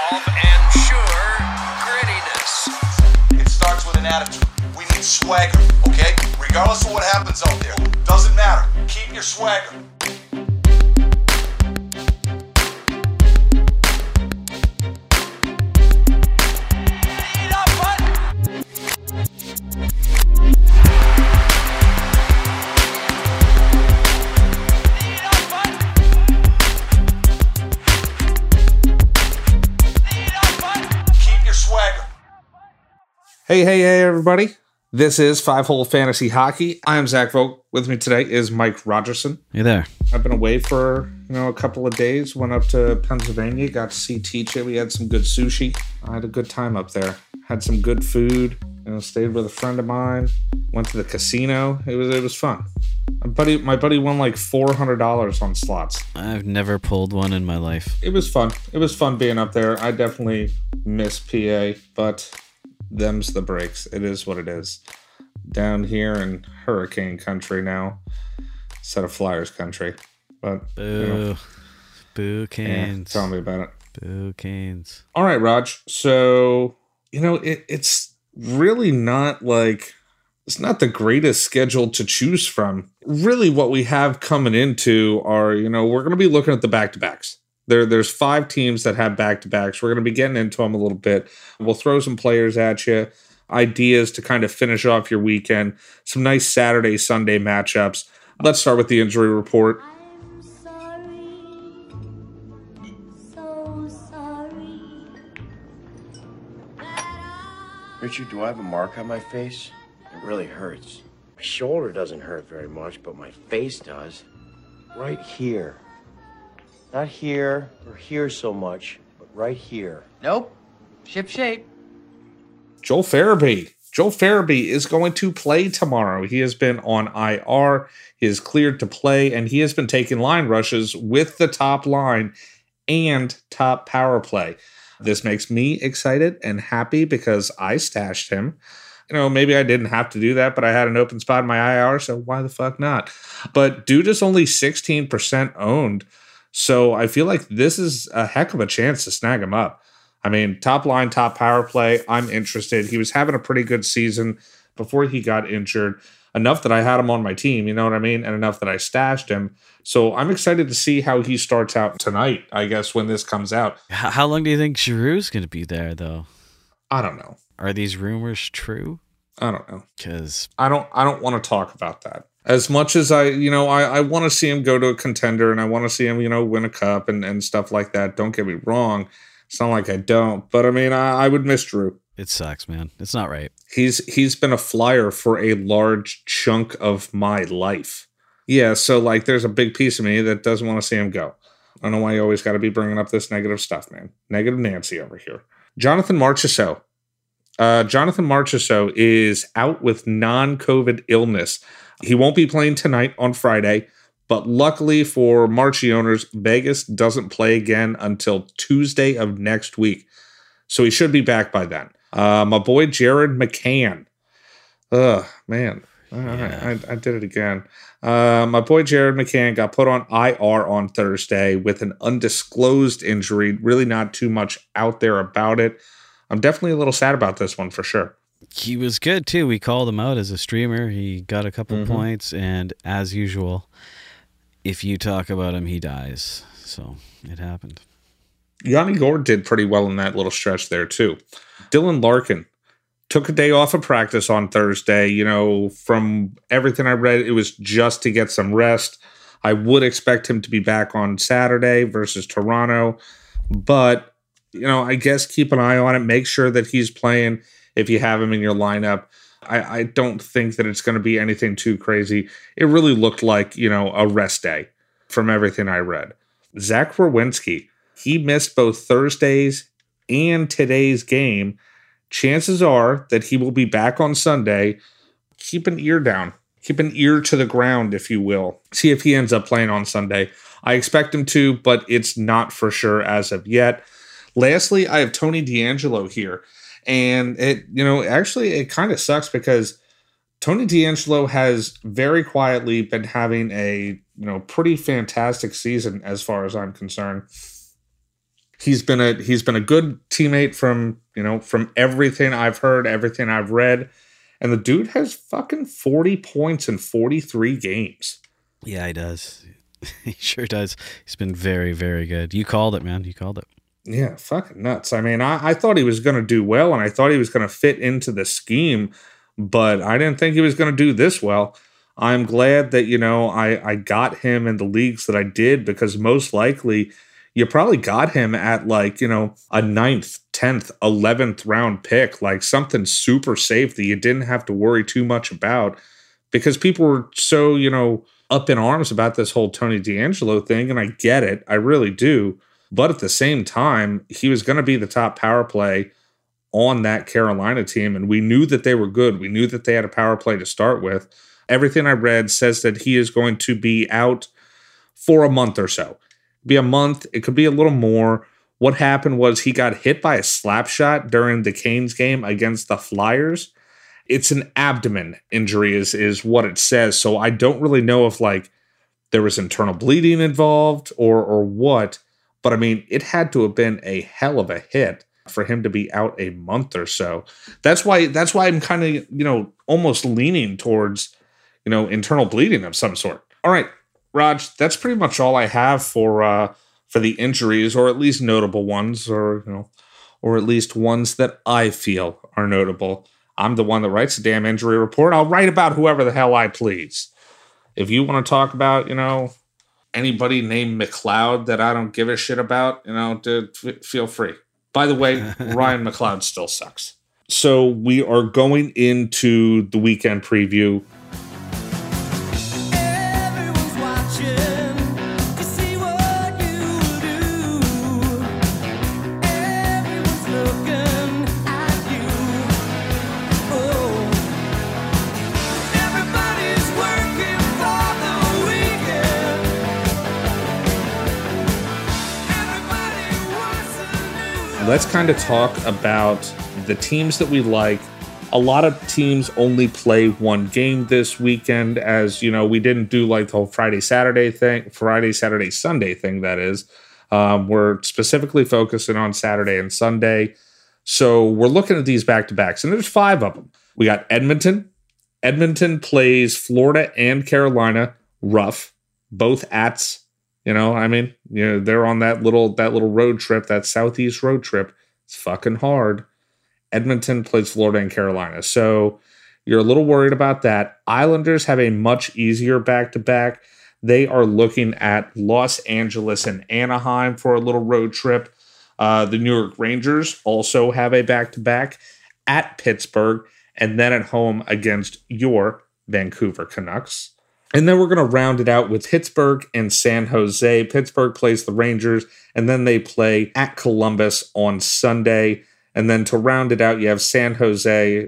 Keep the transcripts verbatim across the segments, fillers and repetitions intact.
Evolve ensure grittiness. It starts with an attitude. We need swagger, okay? Regardless of what happens out there. Doesn't matter. Keep your swagger. Hey, hey, hey, everybody. This is Five Hole Fantasy Hockey. I am Zach Vogt. With me today is Mike Rogerson. Hey there. I've been away for, you know, a couple of days. Went up to Pennsylvania, got to see Teacher. We had some good sushi. I had a good time up there. Had some good food. You know, stayed with a friend of mine. Went to the casino. It was it was fun. My buddy, my buddy won like four hundred dollars on slots. I've never pulled one in my life. It was fun. It was fun being up there. I definitely miss P A, but them's the breaks. It is what it is. Down here in hurricane country now, instead of Flyers country. But Boo. You know, Boo Canes. yeah, tell me about it. Boo Canes. All right, Raj. So, you know, it, it's really not like, it's not the greatest schedule to choose from. Really what we have coming into are, you know, we're going to be looking at the back-to-backs. There, there's five teams that have back-to-backs. We're going to be getting into them a little bit. We'll throw some players at you, ideas to kind of finish off your weekend, some nice Saturday, Sunday matchups. Let's start with the injury report. I'm sorry, so sorry. Richard, do I have a mark on my face? It really hurts. My shoulder doesn't hurt very much, but my face does. Right here. Not here or here so much, but right here. Nope. Ship shape. Joel Farabee. Joel Farabee is going to play tomorrow. He has been on I R. He is cleared to play, and he has been taking line rushes with the top line and top power play. This makes me excited and happy because I stashed him. You know, maybe I didn't have to do that, but I had an open spot in my I R, so why the fuck not? But dude is only sixteen percent owned, so I feel like this is a heck of a chance to snag him up. I mean, top line, top power play, I'm interested. He was having a pretty good season before he got injured, enough that I had him on my team, you know what I mean? And enough that I stashed him. So I'm excited to see how he starts out tonight, I guess, when this comes out. H- how long do you think Giroux's going to be there, though? I don't know. Are these rumors true? I don't know. Because I don't I don't want to talk about that. As much as I, you know, I, I want to see him go to a contender and I want to see him, you know, win a cup and, and stuff like that. Don't get me wrong. It's not like I don't. But, I mean, I, I would miss Drew. it sucks, man. It's not right. He's He's been a Flyer for a large chunk of my life. Yeah, so, like, there's a big piece of me that doesn't want to see him go. I don't know why you always got to be bringing up this negative stuff, man. Negative Nancy over here. Jonathan Marchessault. Uh, Jonathan Marchessault is out with non-COVID illness. He won't be playing tonight on Friday, but luckily for Marchie owners, Vegas doesn't play again until Tuesday of next week. So he should be back by then. Uh, my boy Jared McCann. Ugh, man. Yeah. I, I did it again. Uh, my boy Jared McCann got put on I R on Thursday with an undisclosed injury. Really not too much out there about it. I'm definitely a little sad about this one for sure. He was good, too. We called him out as a streamer. He got a couple Mm-hmm. points, and as usual, if you talk about him, he dies. So it happened. Yanni Gord did pretty well in that little stretch there, too. Dylan Larkin took a day off of practice on Thursday. You know, from everything I read, it was just to get some rest. I would expect him to be back on Saturday versus Toronto. But, you know, I guess keep an eye on it. Make sure that he's playing if you have him in your lineup. I, I don't think that it's going to be anything too crazy. It really looked like, you know, a rest day from everything I read. Zach Werenski, he missed both Thursday's and today's game. Chances are that he will be back on Sunday. Keep an ear down. Keep an ear to the ground, if you will. See if he ends up playing on Sunday. I expect him to, but it's not for sure as of yet. Lastly, I have Tony DeAngelo here. And it, you know, actually it kind of sucks because Tony DeAngelo has very quietly been having a, you know, pretty fantastic season as far as I'm concerned. He's been a he's been a good teammate from, you know, from everything I've heard, everything I've read. And the dude has fucking forty points in forty-three games. Yeah, he does. He sure does. He's been very, very good. You called it, man. You called it. Yeah, fucking nuts. I mean, I, I thought he was going to do well, and I thought he was going to fit into the scheme, but I didn't think he was going to do this well. I'm glad that, you know, I, I got him in the leagues that I did, because most likely you probably got him at like, you know, a ninth, tenth, eleventh round pick, like something super safe that you didn't have to worry too much about, because people were so, you know, up in arms about this whole Tony DeAngelo thing. And I get it. I really do. But at the same time, he was going to be the top power play on that Carolina team. And we knew that they were good. We knew that they had a power play to start with. Everything I read says that he is going to be out for a month or so. Be a month. It could be a little more. What happened was he got hit by a slap shot during the Canes game against the Flyers. It's an abdomen injury is, is what it says. So I don't really know if like there was internal bleeding involved or or what. But I mean, it had to have been a hell of a hit for him to be out a month or so. That's why that's why I'm kind of, you know, almost leaning towards, you know, internal bleeding of some sort. All right, Raj, that's pretty much all I have for uh, for the injuries, or at least notable ones, or, you know, or at least ones that I feel are notable. I'm the one that writes the damn injury report. I'll write about whoever the hell I please. If you want to talk about, you know, anybody named McLeod that I don't give a shit about, you know, to f- feel free. By the way, Ryan McLeod still sucks. So we are going into the weekend preview. Everyone's watching to see what you do. Everyone's looking at you. Oh, everybody's working for the weekend. Everybody wants to know. Let's kind of talk about the teams that we like. A lot of teams only play one game this weekend, as you know, we didn't do like the whole Friday, Saturday thing, Friday, Saturday, Sunday thing, that is. Um, we're specifically focusing on Saturday and Sunday. So we're looking at these back-to-backs, and there's five of them. We got Edmonton. Edmonton plays Florida and Carolina. Rough. Both ats. You know, I mean, you know, they're on that little that little road trip, that Southeast road trip. It's fucking hard. Edmonton plays Florida and Carolina. So you're a little worried about that. Islanders have a much easier back-to-back. They are looking at Los Angeles and Anaheim for a little road trip. Uh, the New York Rangers also have a back-to-back at Pittsburgh, and then at home against your Vancouver Canucks. And then we're going to round it out with Pittsburgh and San Jose. Pittsburgh plays the Rangers, and then they play at Columbus on Sunday. And then to round it out, you have San Jose.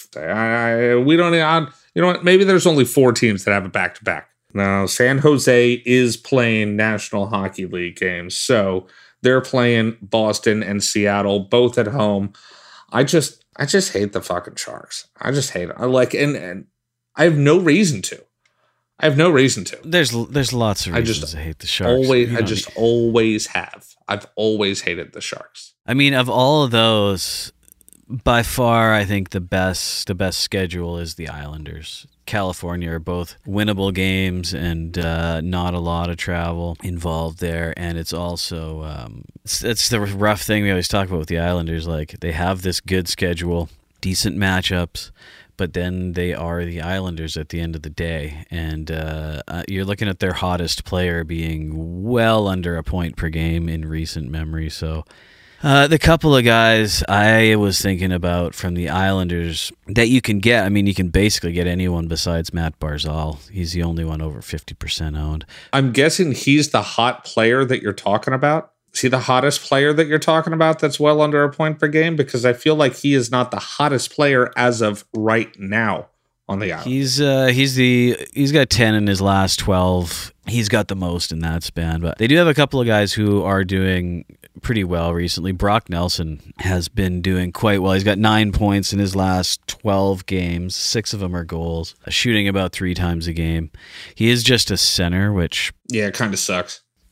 I, we don't, I, you know what? Maybe there's only four teams that have a back-to-back. Now, San Jose is playing National Hockey League games. So they're playing Boston and Seattle, both at home. I just, I just hate the fucking Sharks. I just hate it. I like, and, and I have no reason to. I have no reason to. There's there's lots of reasons I just to hate the Sharks. Always, You I don't just need- always have. I've always hated the Sharks. I mean, of all of those, by far, I think the best the best schedule is the Islanders. California are both winnable games, and uh, not a lot of travel involved there. And it's also um, it's, it's the rough thing we always talk about with the Islanders. Like, they have this good schedule, decent matchups, but then they are the Islanders at the end of the day. And uh, uh, you're looking at their hottest player being well under a point per game in recent memory. So uh, the couple of guys I was thinking about from the Islanders that you can get, I mean, you can basically get anyone besides Matt Barzal. He's the only one over fifty percent owned. I'm guessing he's the hot player that you're talking about. Is he the hottest player that you're talking about that's well under a point per game? Because I feel like he is not the hottest player as of right now on the island. He's uh, he's the he's got ten in his last twelve. He's got the most in that span. But they do have a couple of guys who are doing pretty well recently. Brock Nelson has been doing quite well. He's got nine points in his last twelve games. Six of them are goals, shooting about three times a game. He is just a center, which Yeah, it kind of sucks.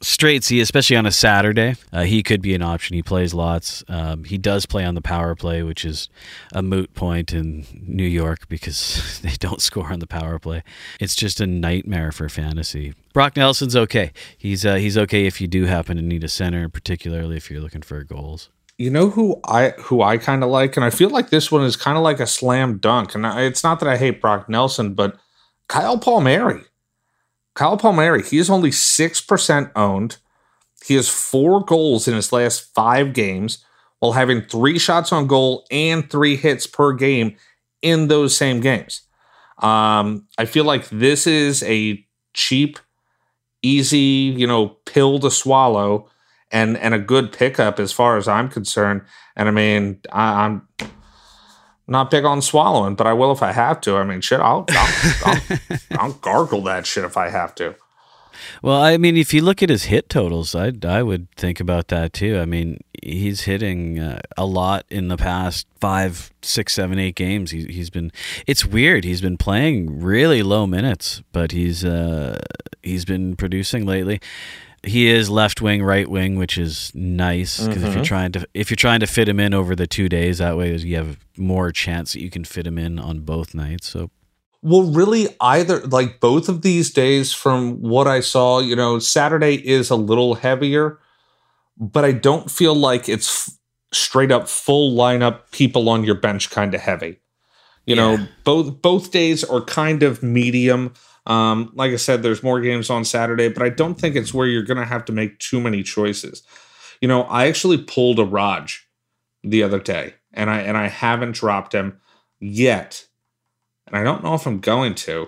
straight C, especially on a Saturday, uh, he could be an option. He plays lots. Um, he does play on the power play, which is a moot point in New York because they don't score on the power play. It's just a nightmare for fantasy. Brock Nelson's okay. He's uh, he's okay if you do happen to need a center, particularly if you're looking for goals. You know who I who I kind of like, and I feel like this one is kind of like a slam dunk. And I, it's not that I hate Brock Nelson, but Kyle Palmieri. Kyle Palmieri, he is only six percent owned. He has four goals in his last five games while having three shots on goal and three hits per game in those same games. Um, I feel like this is a cheap, easy, you know, pill to swallow and, and a good pickup as far as I'm concerned. And I mean, I, I'm not big on swallowing, but I will if I have to. I mean, shit, I'll I'll, I'll, I'll gargle that shit if I have to. Well, I mean, if you look at his hit totals, I I would think about that too. I mean, he's hitting uh, a lot in the past five, six, seven, eight games. He, he's been. It's weird. He's been playing really low minutes, but he's uh, he's been producing lately. He is left wing, right wing, which is nice because mm-hmm. if you're trying to if you're trying to fit him in over the two days, that way you have more chance that you can fit him in on both nights. So, well, really, either like both of these days, from what I saw, you know, Saturday is a little heavier, but I don't feel like it's f- straight up full lineup people on your bench kind of heavy. You yeah. know, both both days are kind of medium. Um, like I said, there's more games on Saturday, but I don't think it's where you're going to have to make too many choices. You know, I actually pulled a Raj the other day, and I and I haven't dropped him yet, and I don't know if I'm going to.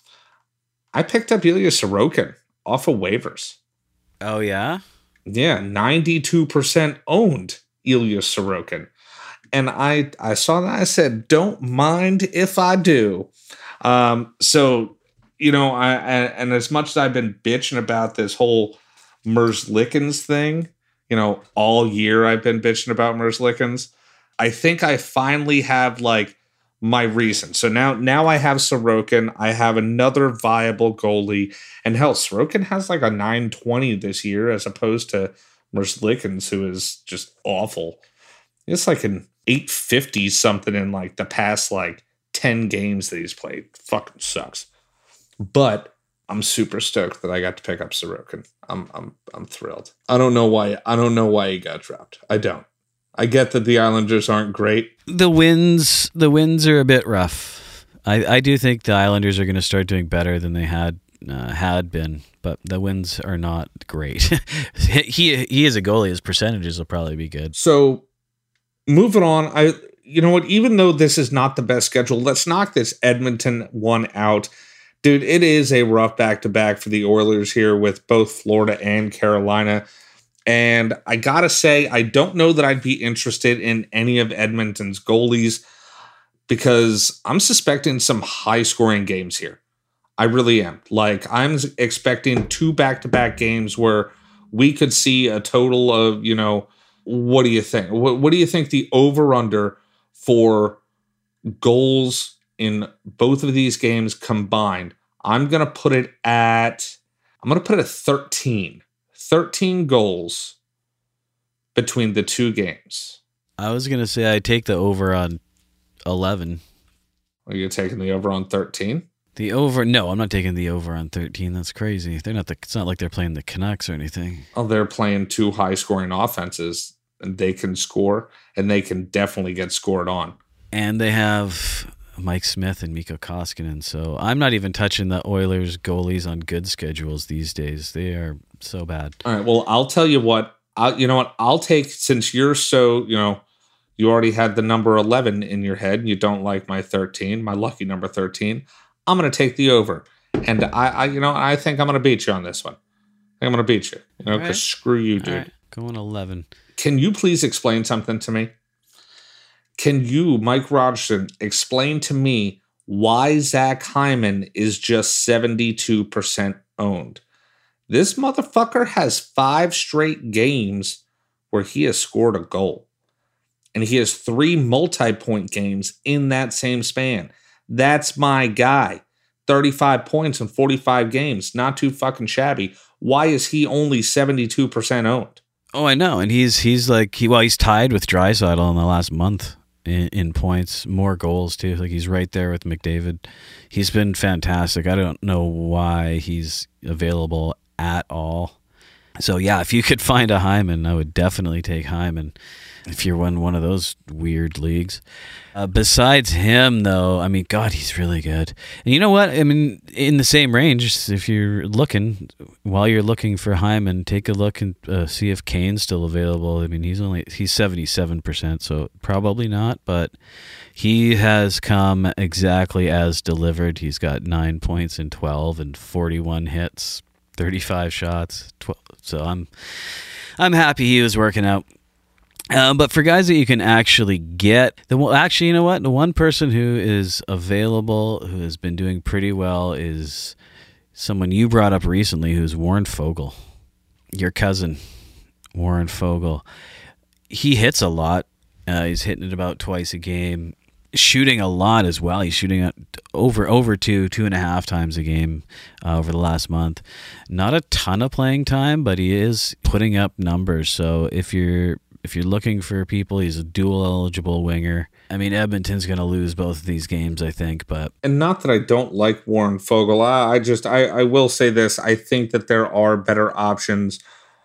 I picked up Ilya Sorokin off of waivers. Oh, yeah? Yeah, ninety-two percent owned Ilya Sorokin. And I, I saw that, I said, don't mind if I do. Um, so... You know, I, I and as much as I've been bitching about this whole Merzlikins thing, you know, all year I've been bitching about Merzlikins. I think I finally have like my reason. So now, now I have Sorokin. I have another viable goalie, and hell, Sorokin has like a nine twenty this year as opposed to Merzlikins, who is just awful. It's like an eight fifty something in like the past like ten games that he's played. Fucking sucks. But I'm super stoked that I got to pick up Sorokin. I'm I'm I'm thrilled. I don't know why I don't know why he got dropped. I don't. I get that the Islanders aren't great. The wins the wins are a bit rough. I, I do think the Islanders are going to start doing better than they had uh, had been, but the wins are not great. he he is a goalie. His percentages will probably be good. So moving on, I you know what? Even though this is not the best schedule, let's knock this Edmonton one out. Dude, it is a rough back-to-back for the Oilers here with both Florida and Carolina. And I got to say, I don't know that I'd be interested in any of Edmonton's goalies because I'm suspecting some high-scoring games here. I really am. Like, I'm expecting two back-to-back games where we could see a total of, you know, what do you think? What, what do you think the over-under for goals in both of these games combined? I'm going to put it at, I'm going to put it at thirteen. thirteen goals between the two games. I was going to say I take the over on eleven. Are you taking the over on thirteen? The over, no, I'm not taking the over on thirteen. That's crazy. They're not the, it's not like they're playing the Canucks or anything. Oh, they're playing two high scoring offenses and they can score and they can definitely get scored on. And they have Mike Smith and Mikko Koskinen. So I'm not even touching the Oilers goalies on good schedules these days. They are so bad. All right. Well, I'll tell you what, I'll, you know what, I'll take, since you're so, you know, you already had the number eleven in your head and you don't like my thirteen, my lucky number thirteen. I'm going to take the over. And I, I, you know, I think I'm going to beat you on this one. I think I'm going to beat you, you know, because right. screw you, dude. Right. Going eleven. Can you please explain something to me? Can you, Mike Rogerson, explain to me why Zach Hyman is just seventy-two percent owned? This motherfucker has five straight games where he has scored a goal. And he has three multi-point games in that same span. That's my guy. thirty-five points in forty-five games. Not too fucking shabby. Why is he only seventy-two percent owned? Oh, I know. And he's he's like, he well, he's tied with Draisaitl in the last month in, in points, more goals too. Like he's right there with McDavid. He's been fantastic. I don't know why he's available at all. So yeah, if you could find a Hyman, I would definitely take Hyman if you're in one of those weird leagues. Uh, besides him, though, I mean, God, he's really good. And you know what? I mean, in the same range, if you're looking, while you're looking for Hyman, take a look and uh, see if Kane's still available. I mean, he's only he's seventy-seven percent, so probably not, but he has come exactly as delivered. He's got nine points in twelve and forty-one hits, thirty-five shots. twelve, so I'm I'm happy he was working out. Um, but for guys that you can actually get, the well, actually, you know what? The one person who is available, who has been doing pretty well, is someone you brought up recently, who's Warren Fogle, your cousin, Warren Fogle. He hits a lot. Uh, he's hitting it about twice a game, shooting a lot as well. He's shooting at over over two, two and a half times a game uh, over the last month. Not a ton of playing time, but he is putting up numbers. So if you're If you're looking for people, he's a dual eligible winger. I mean, Edmonton's going to lose both of these games, I think, but... And not that I don't like Warren Fogle. I, I just, I, I will say this. I think that there are better options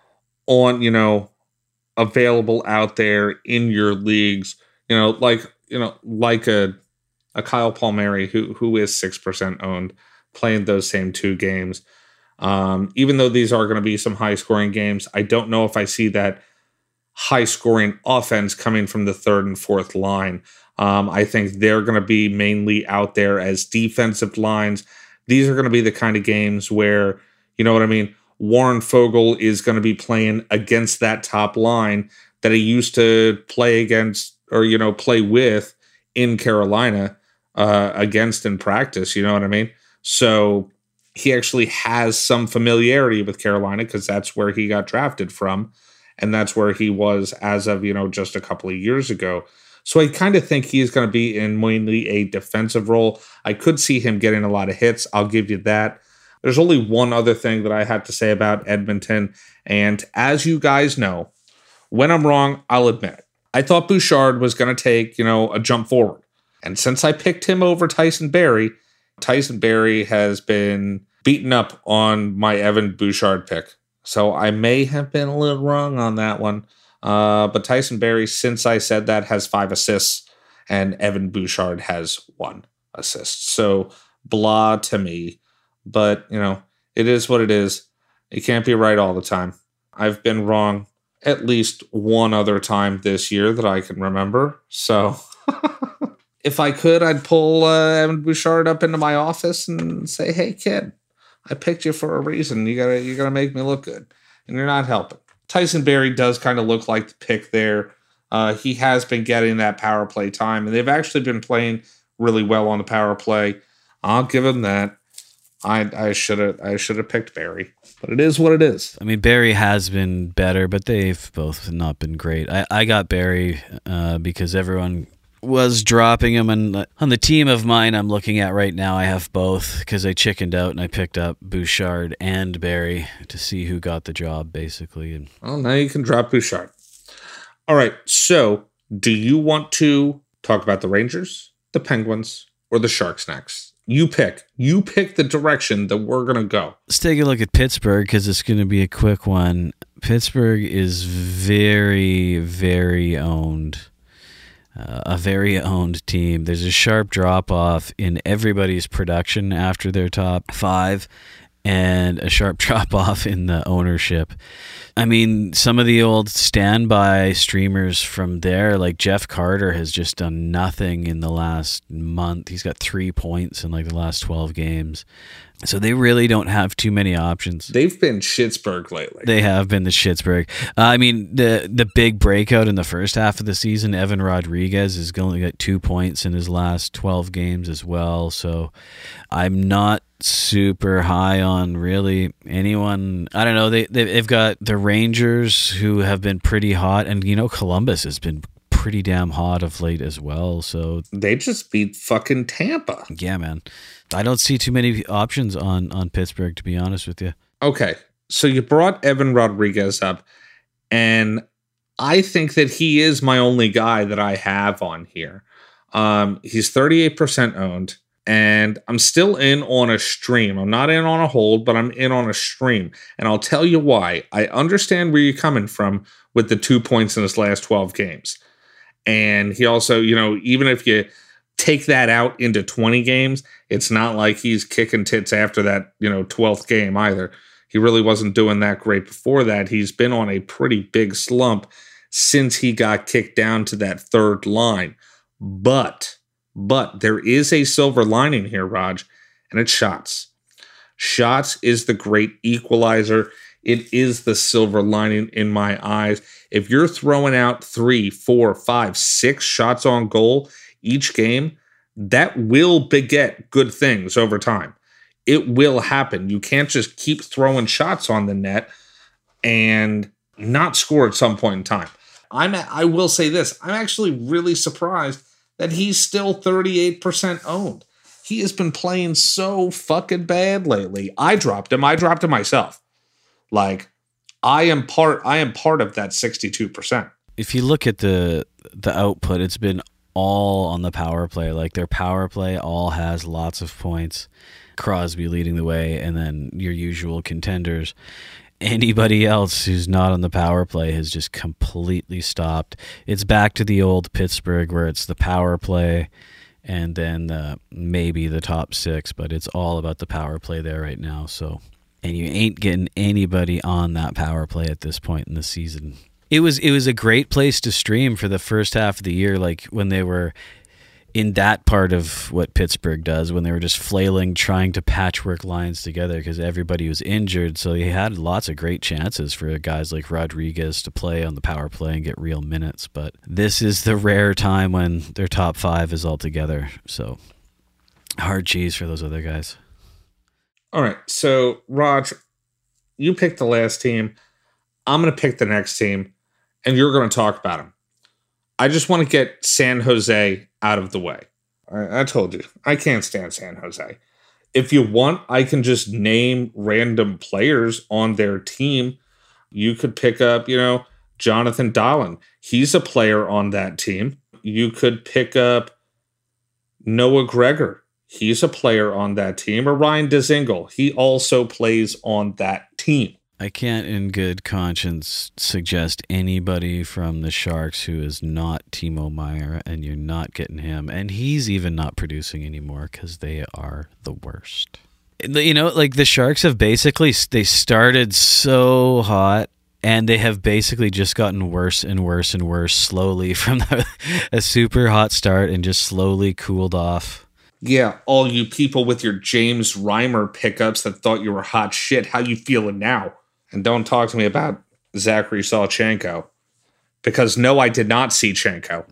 on, you know, available out there in your leagues. You know, like, you know, like a, a Kyle Palmieri, who, who is six percent owned, playing those same two games. Um, even though these are going to be some high-scoring games, I don't know if I see that high-scoring offense coming from the third and fourth line. Um, I think they're going to be mainly out there as defensive lines. These are going to be the kind of games where, you know what I mean, Warren Fogle is going to be playing against that top line that he used to play against or, you know, play with in Carolina uh, against in practice. You know what I mean? So he actually has some familiarity with Carolina because that's where he got drafted from. And that's where he was as of, you know, just a couple of years ago. So I kind of think he's going to be in mainly a defensive role. I could see him getting a lot of hits. I'll give you that. There's only one other thing that I have to say about Edmonton. And as you guys know, when I'm wrong, I'll admit it. I thought Bouchard was going to take, you know, a jump forward. And since I picked him over Tyson Barrie, Tyson Barrie has been beaten up on my Evan Bouchard pick. So I may have been a little wrong on that one. Uh, but Tyson Barrie, since I said that, has five assists, and Evan Bouchard has one assist. So blah to me. But, you know, it is what it is. You can't be right all the time. I've been wrong at least one other time this year that I can remember. So if I could, I'd pull uh, Evan Bouchard up into my office and say, hey, kid, I picked you for a reason. You gotta, you gotta make me look good, and you're not helping. Tyson Barrie does kind of look like the pick there. Uh, he has been getting that power play time, and they've actually been playing really well on the power play. I'll give him that. I, I should have, I should have picked Barrie, but it is what it is. I mean, Barrie has been better, but they've both not been great. I, I got Barrie uh, because everyone was dropping him, and on the team of mine I'm looking at right now, I have both because I chickened out and I picked up Bouchard and Barrie to see who got the job, basically. And well, now you can drop Bouchard. All right, so do you want to talk about the Rangers, the Penguins, or the Sharks next? You pick. You pick the direction that we're going to go. Let's take a look at Pittsburgh because it's going to be a quick one. Pittsburgh is very, very owned. Uh, a very owned team. There's a sharp drop-off in everybody's production after their top five and a sharp drop-off in the ownership. I mean, some of the old standby streamers from there, like Jeff Carter, has just done nothing in the last month. He's got three points in like the last twelve games. So they really don't have too many options. They've been Schittsburg lately. They have been the Schittsburg. Uh, I mean, the the big breakout in the first half of the season, Evan Rodriguez has only got two points in his last twelve games as well. So I'm not super high on really anyone. I don't know. They, they've got the Rangers who have been pretty hot. And, you know, Columbus has been pretty damn hot of late as well. So They just beat fucking Tampa. yeah, man, I don't see too many options on on Pittsburgh, to be honest with you. Okay, so you brought Evan Rodriguez up, and I think that he is my only guy that I have on here. Um, he's thirty-eight percent owned, and I'm still in on a stream. I'm not in on a hold, but I'm in on a stream, and I'll tell you why. I understand where you're coming from with the two points in his last twelve games. And he also, you know, even if you take that out into twenty games, it's not like he's kicking tits after that, you know, twelfth game either. He really wasn't doing that great before that. He's been on a pretty big slump since he got kicked down to that third line. But, but there is a silver lining here, Raj, and it's shots. Shots is the great equalizer. It is the silver lining in my eyes. If you're throwing out three, four, five, six shots on goal each game, that will beget good things over time. It will happen. You can't just keep throwing shots on the net and not score at some point in time. I'm I will say this. I'm actually really surprised that he's still thirty-eight percent owned. He has been playing so fucking bad lately. I dropped him. I dropped him myself. Like, I am part I am part of that sixty-two percent. If you look at the the output, it's been all on the power play. Like, their power play all has lots of points. Crosby leading the way, and then your usual contenders. Anybody else who's not on the power play has just completely stopped. It's back to the old Pittsburgh where it's the power play and then the, maybe the top six, but it's all about the power play there right now. So, and you ain't getting anybody on that power play at this point in the season. It was it was a great place to stream for the first half of the year, like when they were in that part of what Pittsburgh does, when they were just flailing, trying to patchwork lines together because everybody was injured. So they had lots of great chances for guys like Rodriguez to play on the power play and get real minutes. But this is the rare time when their top five is all together. So hard cheese for those other guys. All right. So, Raj, you picked the last team. I'm going to pick the next team, and you're going to talk about them. I just want to get San Jose out of the way. I, I told you, I can't stand San Jose. If you want, I can just name random players on their team. You could pick up, you know, Jonathan Dahlen. He's a player on that team. You could pick up Noah Gregor. He's a player on that team. Or Ryan Dzingel. He also plays on that team. I can't in good conscience suggest anybody from the Sharks who is not Timo Meier, and you're not getting him. And he's even not producing anymore because they are the worst. You know, like the Sharks have basically, they started so hot, and they have basically just gotten worse and worse and worse slowly from the, a super hot start and just slowly cooled off. Yeah, all you people with your James Reimer pickups that thought you were hot shit, how you feeling now? And don't talk to me about Zachary Sawchenko. Because no, I did not see Chenko.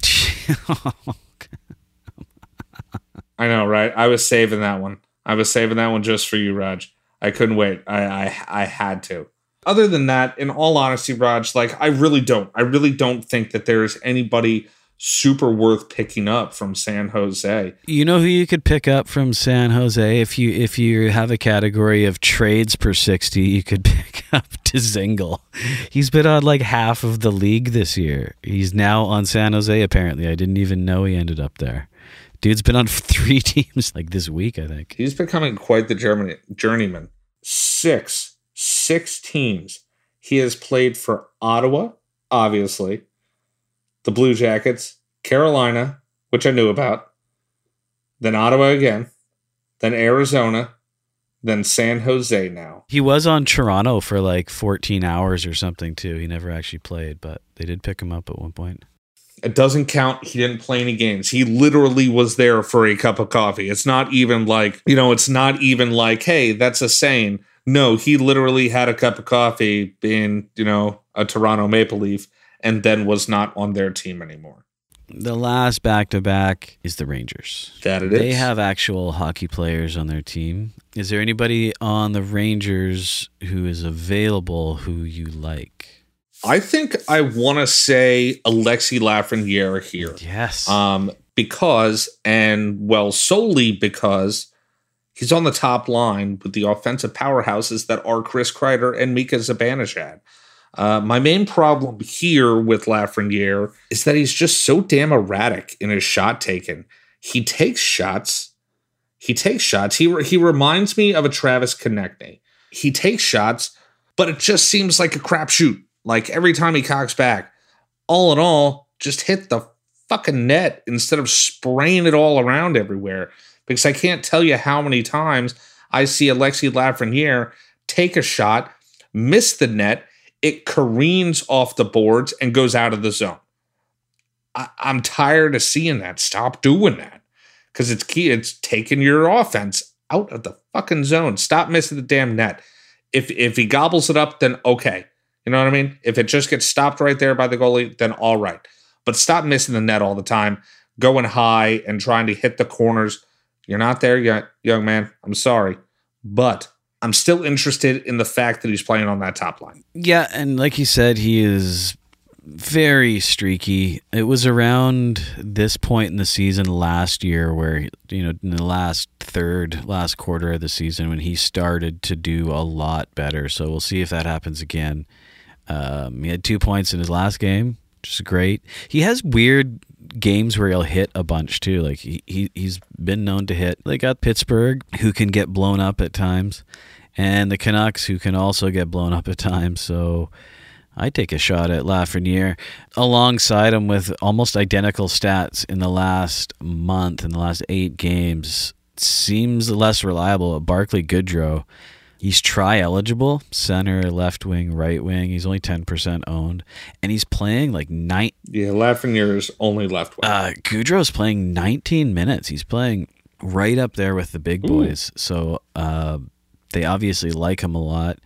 I know, right? I was saving that one. I was saving that one just for you, Raj. I couldn't wait. I, I I had to. Other than that, in all honesty, Raj, like, I really don't. I really don't think that there is anybody super worth picking up from San Jose. You know who you could pick up from San Jose? If you if you have a category of trades per sixty, you could pick up Dzingel. He's been on like half of the league this year. He's now on San Jose, apparently. I didn't even know he ended up there. Dude's been on three teams like this week, I think. He's becoming quite the Germany, journeyman. Six. Six teams. He has played for Ottawa, obviously, the Blue Jackets, Carolina, which I knew about, then Ottawa again, then Arizona, then San Jose now. He was on Toronto for like fourteen hours or something too. He never actually played, but they did pick him up at one point. It doesn't count. He didn't play any games. He literally was there for a cup of coffee. It's not even like, you know, it's not even like, hey, that's a saying. No, he literally had a cup of coffee being, you know, a Toronto Maple Leaf, and then was not on their team anymore. The last back-to-back is the Rangers. That it is. They have actual hockey players on their team. Is there anybody on the Rangers who is available who you like? I think I want to say Alexi Lafreniere here. Yes. Um, because, and well, solely because he's on the top line with the offensive powerhouses that are Chris Kreider and Mika Zibanejad. Uh, my main problem here with Lafreniere is that he's just so damn erratic in his shot taking. He takes shots. He takes shots. He re- he reminds me of a Travis Konechny. He takes shots, but it just seems like a crapshoot. Like every time he cocks back, all in all, just hit the fucking net instead of spraying it all around everywhere. Because I can't tell you how many times I see Alexi Lafreniere take a shot, miss the net, it careens off the boards and goes out of the zone. I- I'm tired of seeing that. Stop doing that. Because it's key. It's taking your offense out of the fucking zone. Stop missing the damn net. If if he gobbles it up, then okay. You know what I mean? If it just gets stopped right there by the goalie, then all right. But stop missing the net all the time, going high and trying to hit the corners. You're not there yet, young man. I'm sorry. But I'm still interested in the fact that he's playing on that top line. Yeah, and like you said, he is very streaky. It was around this point in the season last year where, you know, in the last third, last quarter of the season when he started to do a lot better. So we'll see if that happens again. Um, he had two points in his last game, which is great. He has weird games where he'll hit a bunch too. Like he, he he's been known to hit. They got Pittsburgh, who can get blown up at times, and the Canucks, who can also get blown up at times. So I take a shot at Lafreniere alongside him with almost identical stats in the last month, in the last eight games. Seems less reliable. Barclay Goodrow, he's tri-eligible, center, left wing, right wing. He's only ten percent owned, and he's playing like nine. Yeah, Lafreniere's only left wing. Uh, Goudreau's playing nineteen minutes. He's playing right up there with the big boys. Ooh. So uh, they obviously like him a lot.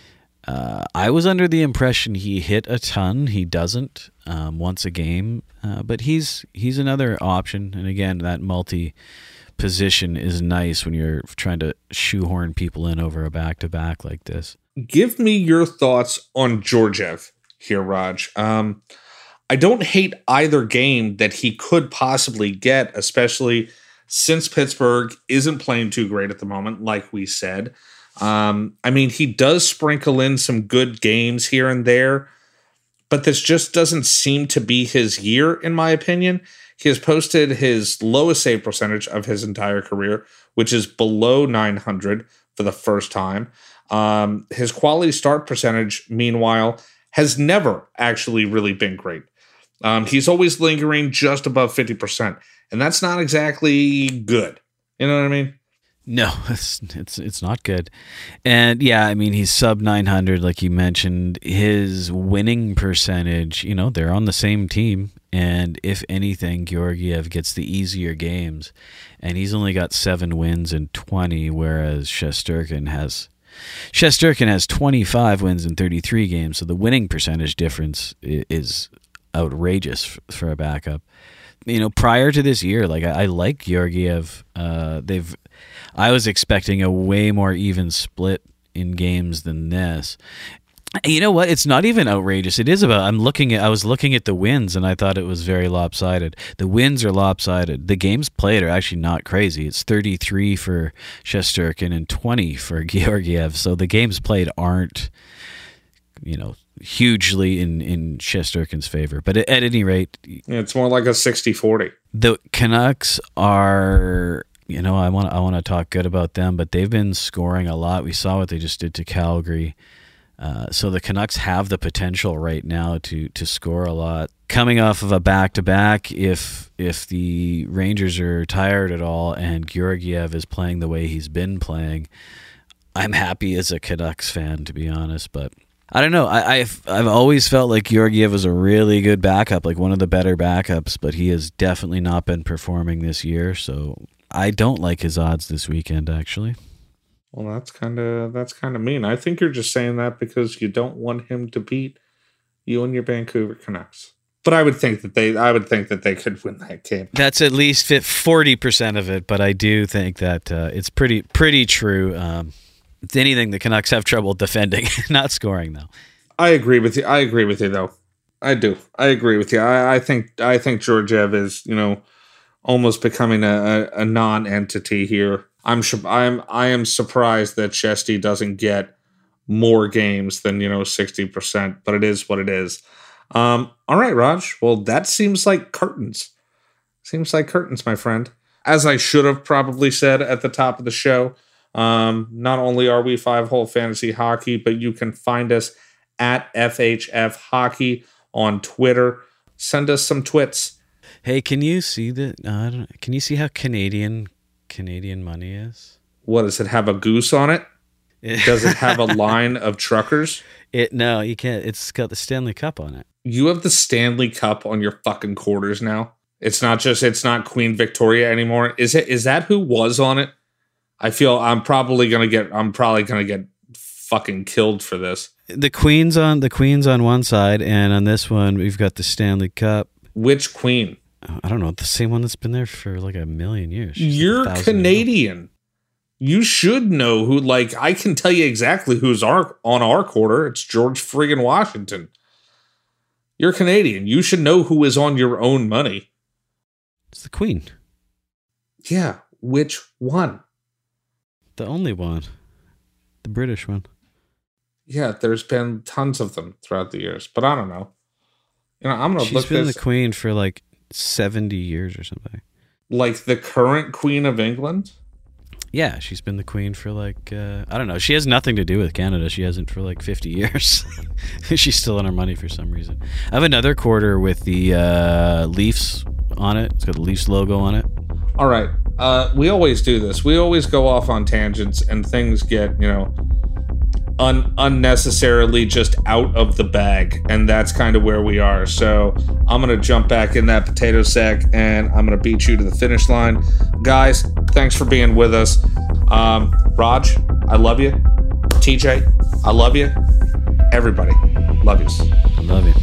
Uh, I was under the impression he hit a ton. He doesn't um, once a game, uh, but he's he's another option. And again, that multi position is nice when you're trying to shoehorn people in over a back-to-back like this. Give me your thoughts on Georgiev here, Raj. Um, I don't hate either game that he could possibly get, especially since Pittsburgh isn't playing too great at the moment, like we said. Um, I mean, he does sprinkle in some good games here and there, but this just doesn't seem to be his year, in my opinion. He has posted his lowest save percentage of his entire career, which is below nine hundred for the first time. Um, his quality start percentage, meanwhile, has never actually really been great. Um, he's always lingering just above fifty percent, and that's not exactly good. You know what I mean? No, it's it's it's not good. And yeah, I mean, he's sub nine hundred, like you mentioned. His winning percentage, you know, they're on the same team. And if anything, Georgiev gets the easier games. And he's only got seven wins in twenty, whereas Shesterkin has Shesterkin has twenty-five wins in thirty-three games. So the winning percentage difference is outrageous for a backup. You know, prior to this year, like I, I like Georgiev. Uh, they've I was expecting a way more even split in games than this. You know what? It's not even outrageous. It is about, I'm looking at, I was looking at the wins and I thought it was very lopsided. The wins are lopsided. The games played are actually not crazy. It's thirty-three for Shesterkin and twenty for Georgiev. So the games played aren't, you know, hugely in, in Shesterkin's favor. But at, at any rate, Yeah, it's more like a sixty forty. The Canucks are, you know, I want I want to talk good about them, but they've been scoring a lot. We saw what they just did to Calgary. Uh, so the Canucks have the potential right now to to score a lot. Coming off of a back-to-back, if if the Rangers are tired at all and Georgiev is playing the way he's been playing, I'm happy as a Canucks fan, to be honest. But I don't know. I, I've I've always felt like Georgiev was a really good backup, like one of the better backups, but he has definitely not been performing this year. So I don't like his odds this weekend, actually. Well, that's kind of that's kind of mean. I think you're just saying that because you don't want him to beat you and your Vancouver Canucks. But I would think that they I would think that they could win that game. That's at least forty percent of it, but I do think that uh, it's pretty pretty true. Um, if anything, the Canucks have trouble defending, not scoring though. I agree with you. I agree with you, though. I do. I agree with you. I, I think I think Georgiev is, you know, almost becoming a, a, a non-entity here. I'm su- I'm I am surprised that Chesty doesn't get more games than, you know, sixty percent, but it is what it is. Um, all right, Raj. Well, that seems like curtains. Seems like curtains, my friend. As I should have probably said at the top of the show, um, not only are we Five Hole Fantasy Hockey, but you can find us at F H F Hockey on Twitter. Send us some twits. Hey, can you see the? Uh, I don't. Can you see how Canadian Canadian money is? What, does it have a goose on it? Does it have a line of truckers? It no, you can't. It's got the Stanley Cup on it. You have the Stanley Cup on your fucking quarters now. It's not just. It's not Queen Victoria anymore. Is it? Is that who was on it? I feel I'm probably gonna get. I'm probably gonna get fucking killed for this. The Queen's on the Queen's on one side, and on this one we've got the Stanley Cup. Which Queen? I don't know, the same one that's been there for like a million years. She's You're like a thousand Canadian. You should know who. Like, I can tell you exactly who's our on our quarter. It's George friggin' Washington. You're Canadian. You should know who is on your own money. It's the Queen. Yeah, which one? The only one. The British one. Yeah, there's been tons of them throughout the years, but I don't know. You know, I'm gonna She's look been this the Queen for like seventy years or something. like the current Queen of England. Yeah, she's been the Queen for like uh, I don't know. She has nothing to do with Canada. She hasn't for like fifty years. She's still on her money for some reason. I have another quarter with the uh, Leafs on it. It's got the Leafs logo on it. All right, uh, we always do this. We always go off on tangents, and things get, you know, un- unnecessarily just out of the bag, and that's kind of where we are. So I'm gonna jump back in that potato sack, and I'm gonna beat you to the finish line, guys. Thanks for being with us. Um, Raj, I love you. T J, I love you. Everybody, love you. I love you.